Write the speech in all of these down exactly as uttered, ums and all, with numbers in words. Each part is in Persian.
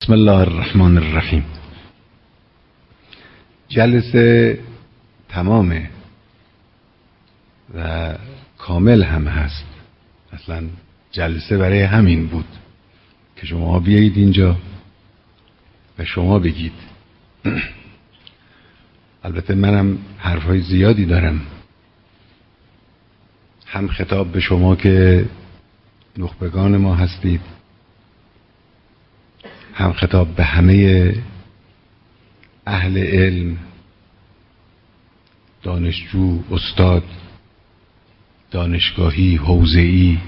بسم الله الرحمن الرحیم. جلسه تمامه و کامل هم هست. اصلا جلسه برای همین بود که شما بیایید اینجا و شما بگید. البته منم حرفای زیادی دارم، هم خطاب به شما که نخبگان ما هستید، هم خطاب به همه اهل علم، دانشجو، استاد، دانشگاهی، حوزه‌ای،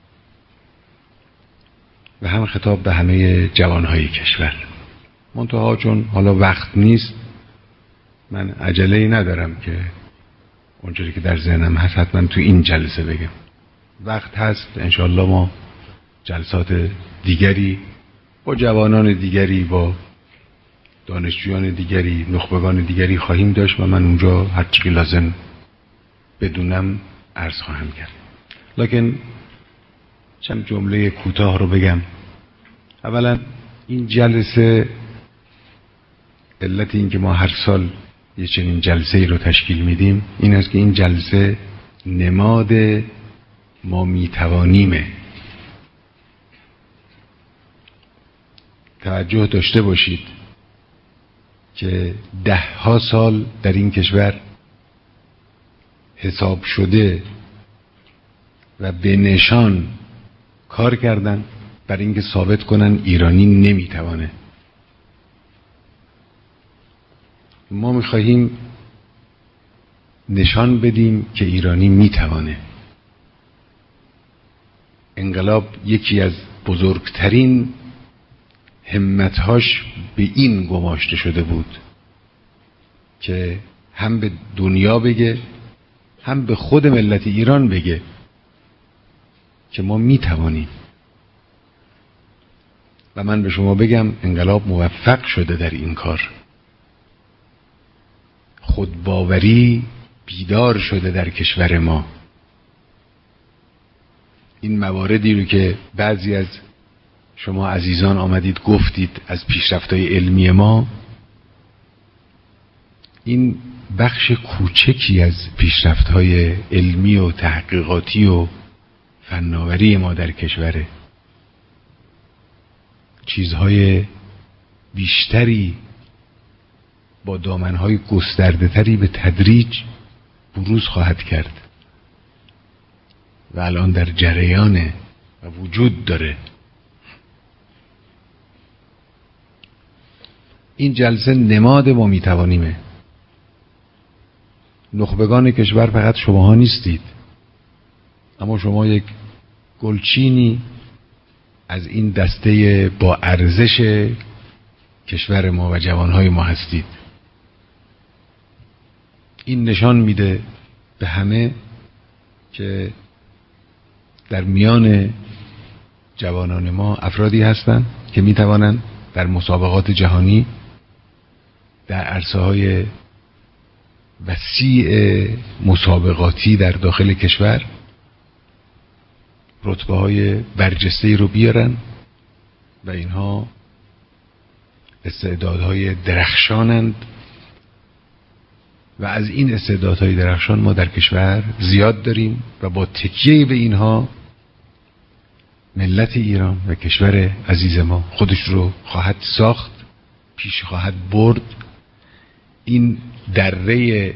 و هم خطاب به همه جوانهای کشور. منتها چون حالا وقت نیست، من عجله‌ای ندارم که اونجوری که در ذهنم هست حتما تو این جلسه بگم. وقت هست، انشالله ما جلسات دیگری با جوانان دیگری، با دانشجویان دیگری، نخبگان دیگری خواهیم داشت و من اونجا هر چی لازم بدونم عرض خواهم کرد. لکن چند جمله کوتاه رو بگم. اولا این جلسه، علت این که ما هر سال یه چنین جلسه ای رو تشکیل میدیم این است که این جلسه نماد ما میتوانیمه. توجه داشته باشید که ده ها سال در این کشور حساب شده و به نشان کار کردن برای اینکه ثابت کنن ایرانی نمیتوانه. ما میخواهیم نشان بدیم که ایرانی میتوانه. انقلاب یکی از بزرگترین همتهاش به این گماشته شده بود که هم به دنیا بگه، هم به خود ملت ایران بگه که ما میتوانیم. و من به شما بگم انقلاب موفق شده در این کار. خودباوری بیدار شده در کشور ما. این مواردی رو که بعضی از شما عزیزان آمدید گفتید از پیشرفت‌های علمی ما، این بخش کوچکی از پیشرفت‌های علمی و تحقیقاتی و فناوری ما در کشوره. چیزهای بیشتری با دامنهای گسترده تری به تدریج بروز خواهد کرد و الان در جریانه و وجود داره. این جلسه نماد ما میتوانیمه. نخبگان کشور فقط شماها نیستید، اما شما یک گلچینی از این دسته با ارزش کشور ما و جوانهای ما هستید. این نشان میده به همه که در میان جوانان ما افرادی هستند که میتوانند در مسابقات جهانی در عرصه‌های وسیع مسابقاتی در داخل کشور رتبه‌های برجسته‌ای رو بیارن و اینها استعدادهای درخشانند و از این استعدادهای درخشان ما در کشور زیاد داریم و با تکیه به اینها ملت ایران و کشور عزیز ما خودش رو خواهد ساخت، پیش خواهد برد. این دره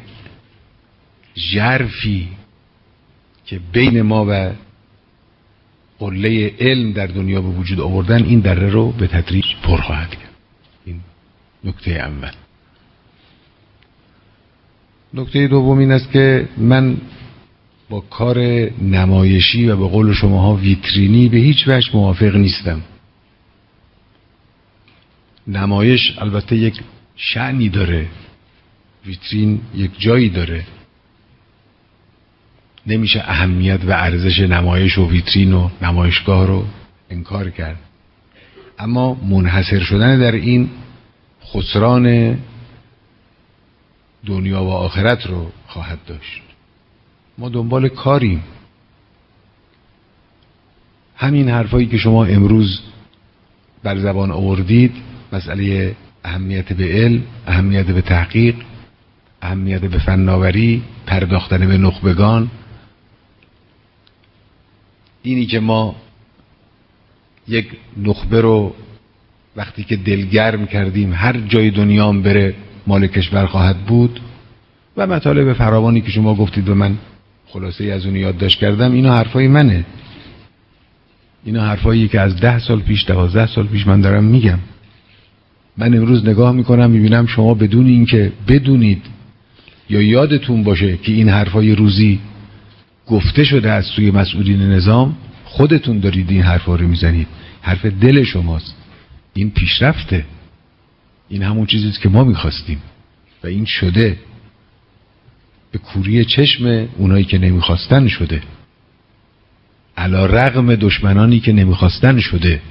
ژرفی که بین ما و قله علم در دنیا به وجود آوردن، این دره رو به تدریج پر خواهد کرد. این نکته اول. نکته دوم این است که من با کار نمایشی و به قول شماها ویترینی به هیچ وجه موافق نیستم. نمایش البته یک شأنی داره، ویترین یک جایی داره. نمیشه اهمیت و ارزش نمایش و ویترین و نمایشگاه رو انکار کرد، اما منحصر شدن در این خسران دنیا و آخرت رو خواهد داشت. ما دنبال کاریم. همین حرفایی که شما امروز بر زبان آوردید مسئله اهمیت به علم، اهمیت به تحقیق، اهمیت به فناوری، پرداختن به نخبگان، اینی که ما یک نخبه رو وقتی که دلگرم کردیم هر جای دنیا هم بره مال کشور خواهد بود، و مطالب فراوانی که شما گفتید و من خلاصه ای از اون یادداشت کردم، اینا حرفای منه. اینا حرفایی که از ده سال پیش، دوازده سال پیش من دارم میگم. من امروز نگاه میکنم میبینم شما بدون اینکه بدونید یا یادتون باشه که این حرفای روزی گفته شده از سوی مسئولین نظام، خودتون دارید این حرفا رو میزنید. حرف دل شماست. این پیشرفته. این همون چیزیست که ما میخواستیم و این شده. به کوری چشم اونایی که نمیخواستن شده، علی رغم دشمنانی که نمیخواستن شده.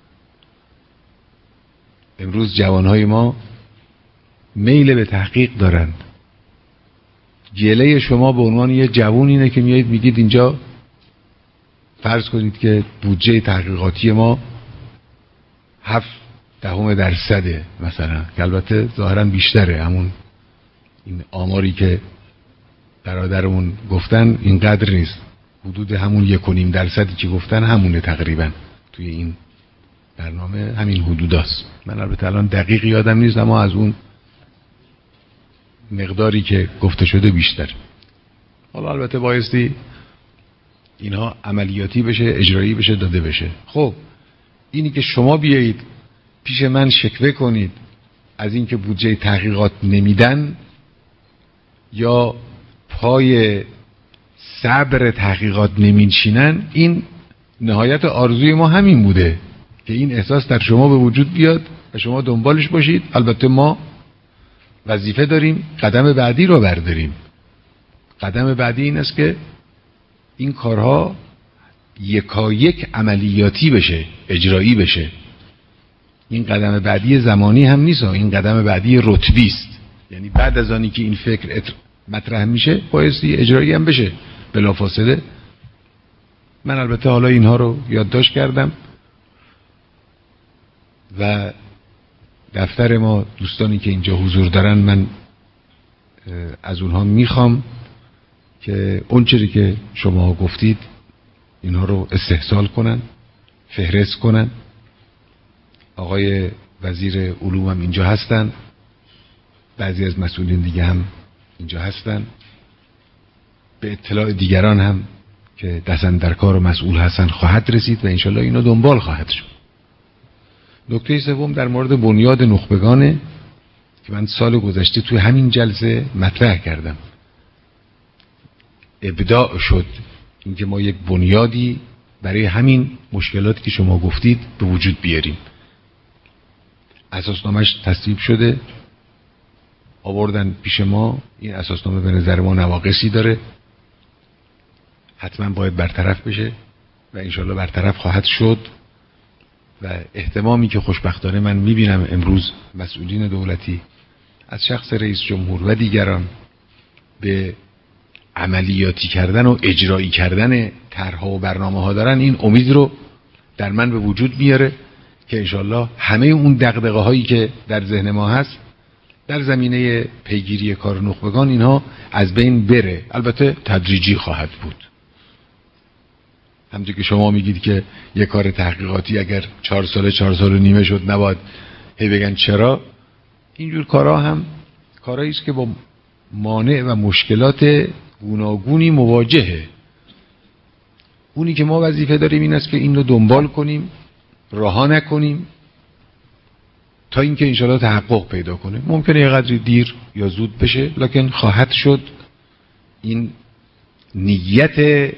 امروز جوانهای ما میل به تحقیق دارند. گله شما به عنوان یه جوان اینه که میایید میگید اینجا فرض کنید که بودجه تحقیقاتی ما هفت دهم درصده مثلا، که البته ظاهرا بیشتره، همون این آماری که برادرمون گفتن اینقدر نیست، حدود همون یک و نیم درصدی که گفتن همونه تقریبا توی این برنامه، همین حدوداست. من البته الان دقیق یادم نیست، اما از اون مقداری که گفته شده بیشتر. حالا البته بایستی اینها عملیاتی بشه، اجرایی بشه، داده بشه. خب اینی که شما بیایید پیش من شکوه کنید از اینکه بودجه تحقیقات نمیدن یا پای صبر تحقیقات نمیچینن، این نهایت آرزوی ما همین بوده که این احساس در شما به وجود بیاد و شما دنبالش باشید. البته ما وظیفه داریم قدم بعدی رو برداریم. قدم بعدی این است که این کارها یکایک عملیاتی بشه، اجرایی بشه. این قدم بعدی زمانی هم نیست، این قدم بعدی رتبی است. یعنی بعد از آنی که این فکر مطرح میشه بایستی اجرایی هم بشه بلافاصله. من البته حالا اینها رو یادداشت کردم و دفتر ما، دوستانی که اینجا حضور دارن، من از اونها میخوام که اونچه که شما گفتید اینها رو استحصال کنن، فهرست کنن. آقای وزیر علوم هم اینجا هستن، بعضی از مسئولین دیگه هم اینجا هستن، به اطلاع دیگران هم که دستن در کار و مسئول هستن خواهد رسید و انشالله اینا دنبال خواهد شد. نکته سوم در مورد بنیاد نخبگانه که من سال گذشته توی همین جلسه مطرح کردم. ابداع شد اینکه ما یک بنیادی برای همین مشکلاتی که شما گفتید به وجود بیاریم. اساسنامه‌اش تصویب شده، آوردن پیش ما. این اساسنامه به نظر ما نواقصی داره، حتما باید برطرف بشه و انشالله برطرف خواهد شد. و اهتمامی که خوشبختانه من میبینم امروز مسئولین دولتی از شخص رئیس جمهور و دیگران به عملیاتی کردن و اجرایی کردن طرح‌ها و برنامه‌ها دارن، این امید رو در من به وجود میاره که انشالله همه اون دغدغه هایی که در ذهن ما هست در زمینه پیگیری کار نخبگان اینها از بین بره. البته تدریجی خواهد بود. همونطور که شما میگید که یک کار تحقیقاتی اگر چهار ساله چهار سال و نیمه شد نباید هی بگن چرا. اینجور کارها هم کارهایی است که با مانع و مشکلات گوناگونی مواجهه. اونی که ما وظیفه داریم این است که این رو دنبال کنیم، رها نکنیم تا اینکه انشالله تحقق پیدا کنه. ممکنه یه قدری دیر یا زود بشه، لکن خواهد شد. این نیت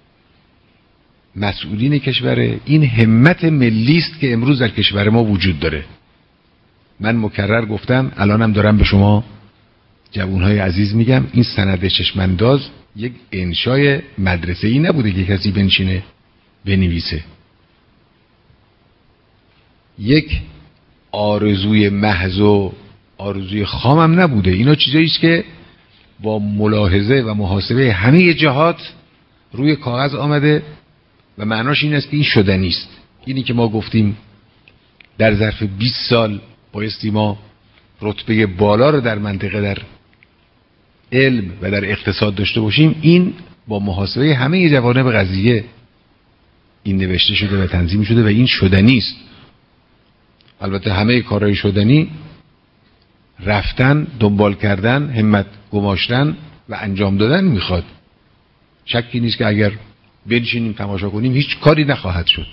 مسئولین کشوره، این همت ملی است که امروز در کشور ما وجود داره. من مکرر گفتم، الانم دارم به شما جوانهای عزیز میگم، این سند چشمانداز یک انشای مدرسه‌ای نبوده که کسی بنشینه بنویسه. یک آرزوی محض و آرزوی خامم نبوده. اینا چیزایی است که با ملاحظه و محاسبه همه جهات روی کاغذ آمده و معناش این است که این شدنی است. اینی که ما گفتیم در ظرف بیست سال بایستی ما رتبه بالا رو در منطقه در علم و در اقتصاد داشته باشیم. این با محاسبه همه جوانب قضیه این نوشته شده و تنظیم شده و این شدنی است. البته همه کارهای شدنی رفتن، دنبال کردن، همت گماشتن و انجام دادن میخواد. شکی نیست که اگر بنشینیم تماشا کنیم هیچ کاری نخواهد شد.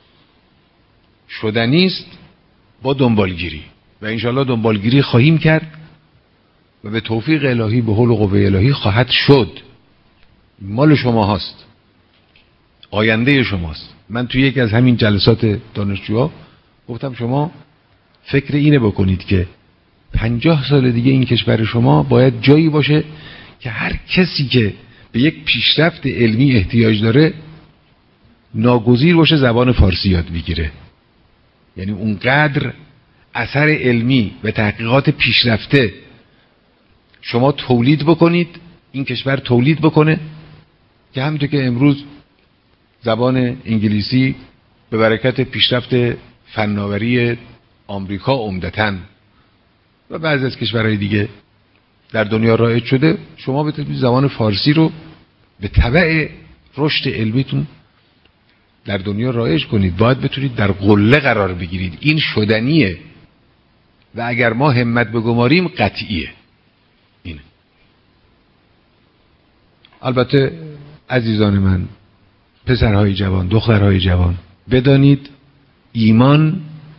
شدنی است با دنبالگیری و انشاءالله دنبالگیری خواهیم کرد و به توفیق الهی به حول و قوه الهی خواهد شد. مال شما هست، آینده شماست. من توی یکی از همین جلسات دانشجوها گفتم شما فکر اینه بکنید که پنجاه سال دیگه این کشور شما باید جایی باشه که هر کسی که به یک پیشرفت علمی احتیاج داره ناگزیر باشه زبان فارسی یاد بگیره. یعنی اونقدر اثر علمی و تحقیقات پیشرفته شما تولید بکنید، این کشور تولید بکنه که همونطور که امروز زبان انگلیسی به برکت پیشرفت فناوری آمریکا عمدتاً و بعضی از کشورهای دیگه در دنیا رایج شده، شما بتونید زبان فارسی رو به تبع رشد علمیتون در دنیا رایج کنید. باید بتونید در قله قرار بگیرید. این شدنیه و اگر ما همت بگماریم قطعیه. اینه. البته عزیزان من، پسرهای جوان، دخترهای جوان، بدانید ایمان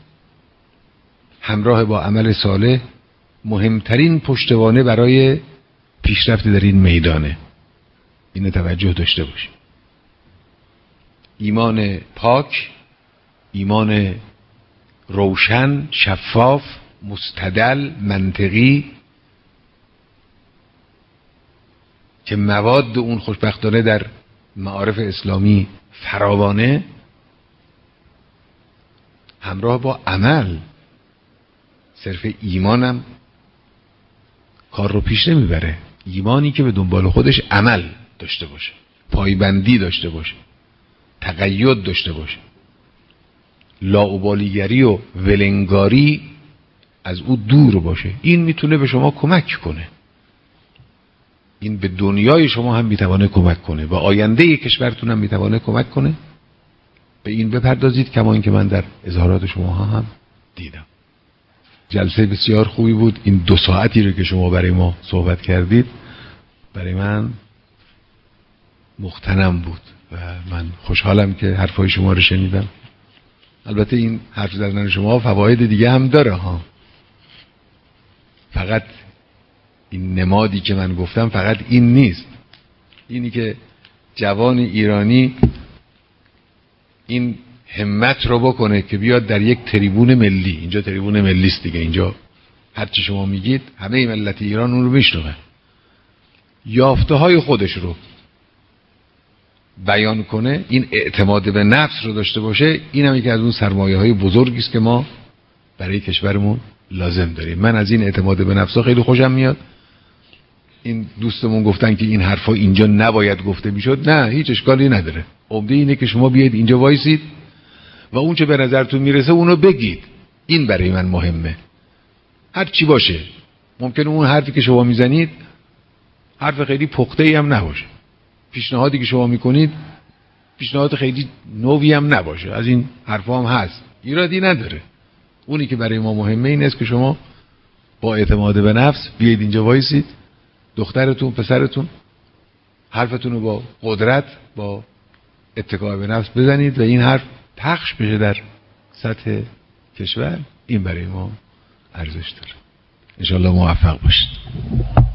همراه با عمل صالح مهمترین پشتوانه برای پیشرفت در این میدانه. اینو توجه داشته باشید. ایمان پاک، ایمان روشن، شفاف، مستدل، منطقی که مواد اون خوشبختانه در معارف اسلامی فراوانه، همراه با عمل. صرف ایمانم کار رو پیش نمیبره. ایمانی که به دنبال خودش عمل داشته باشه، پایبندی داشته باشه، تقید داشته باشه، لاابالیگری و ولنگاری از او دور باشه. این میتونه به شما کمک کنه. این به دنیای شما هم میتوانه کمک کنه و آینده کشورتون هم میتوانه کمک کنه. به این بپردازید کما اینکه من در اظهارات شما هم دیدم. جلسه بسیار خوبی بود. این دو ساعتی رو که شما برای ما صحبت کردید برای من مغتنم بود و من خوشحالم که حرفای شما رو شنیدم. البته این حرف زدن شما فواید دیگه هم داره ها. فقط این نمادی که من گفتم فقط این نیست. اینی که جوان ایرانی این همت رو بکنه که بیاد در یک تریبون ملی، اینجا تریبون ملی است دیگه، اینجا هر چی شما میگید همه ملت ایران اون رو میشنوه، یافته های خودش رو بیان کنه، این اعتماد به نفس رو داشته باشه. این هم یکی از اون سرمایه های بزرگی است که ما برای کشورمون لازم داریم. من از این اعتماد به نفس خیلی خوشم میاد. این دوستمون گفتن که این حرفا اینجا نباید گفته میشد. نه، هیچ اشکالی نداره. عمده اینه که شما بیاید اینجا وایسید و اون چه به نظرتون میرسه اونو بگید. این برای من مهمه. هر چی باشه. ممکنه اون حرفی که شما میزنید حرف خیلی پخته‌ای هم نباشه. پیشنهادی که شما میکنید پیشنهاد خیلی نوی هم نباشه. از این حرفا هم هست. ایرادی نداره. اونی که برای ما مهمه این است که شما با اعتماد به نفس بیاید اینجا وایسید، دخترتون، پسرتون حرفتون رو با قدرت، با اتکا به نفس بزنید و این حرف پخش بشه در سطح کشور. این برای ما ارزش داره. انشاءالله موفق باشید.